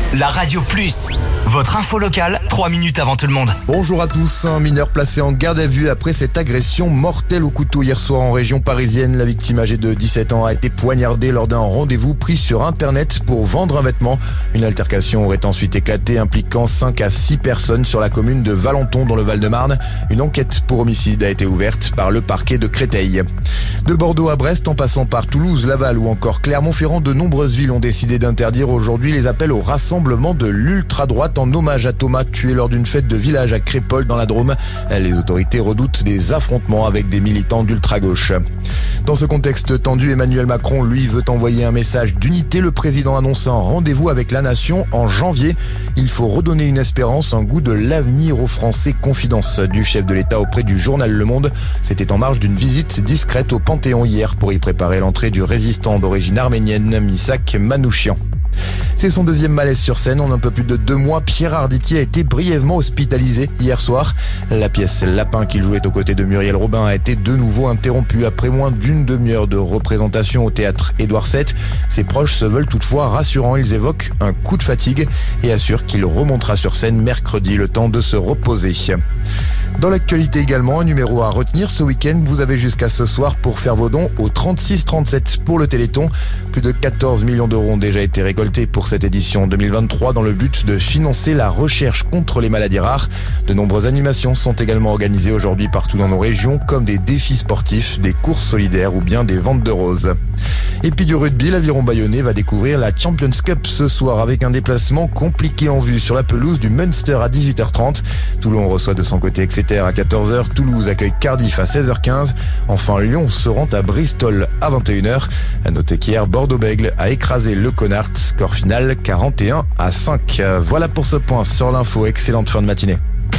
La Radio Plus, votre info locale, 3 minutes avant tout le monde. Bonjour à tous, un mineur placé en garde à vue après cette agression mortelle au couteau hier soir en région parisienne. La victime âgée de 17 ans a été poignardée lors d'un rendez-vous pris sur internet pour vendre un vêtement. Une altercation aurait ensuite éclaté impliquant 5 à 6 personnes sur la commune de Valenton dans le Val-de-Marne. Une enquête pour homicide a été ouverte par le parquet de Créteil. De Bordeaux à Brest en passant par Toulouse, Laval ou encore Clermont-Ferrand, de nombreuses villes ont décidé d'interdire aujourd'hui les appels au rassemblement de l'ultra-droite en hommage à Thomas tué lors d'une fête de village à Crépol dans la Drôme. Les autorités redoutent des affrontements avec des militants d'ultra-gauche. Dans ce contexte tendu, Emmanuel Macron, lui, veut envoyer un message d'unité. Le président annonce un rendez-vous avec la nation en janvier. Il faut redonner une espérance, un goût de l'avenir aux Français. Confidence du chef de l'État auprès du journal Le Monde. C'était en marge d'une visite discrète au Panthéon hier pour y préparer l'entrée du résistant d'origine arménienne, Misak Manouchian. C'est son deuxième malaise sur scène. En un peu plus de 2 mois, Pierre Arditi a été brièvement hospitalisé hier soir. La pièce Lapin qu'il jouait aux côtés de Muriel Robin a été de nouveau interrompue après moins d'une demi-heure de représentation au théâtre Édouard VII. Ses proches se veulent toutefois rassurants. Ils évoquent un coup de fatigue et assurent qu'il remontera sur scène mercredi, le temps de se reposer. Dans l'actualité également, un numéro à retenir ce week-end. Vous avez jusqu'à ce soir pour faire vos dons au 36-37 pour le Téléthon. Plus de 14 millions d'euros ont déjà été récoltés pour cette édition 2023 dans le but de financer la recherche contre les maladies rares. De nombreuses animations sont également organisées aujourd'hui partout dans nos régions, comme des défis sportifs, des courses solidaires ou bien des ventes de roses. Et puis du rugby, l'Aviron Bayonnais va découvrir la Champions Cup ce soir avec un déplacement compliqué en vue sur la pelouse du Munster à 18h30. Toulon reçoit de son côté Exeter à 14h. Toulouse accueille Cardiff à 16h15. Enfin, Lyon se rend à Bristol à 21h. À noter qu'hier, Bordeaux-Bègles a écrasé le Connard. Score final 41-5. Voilà pour ce point sur l'info. Excellente fin de matinée.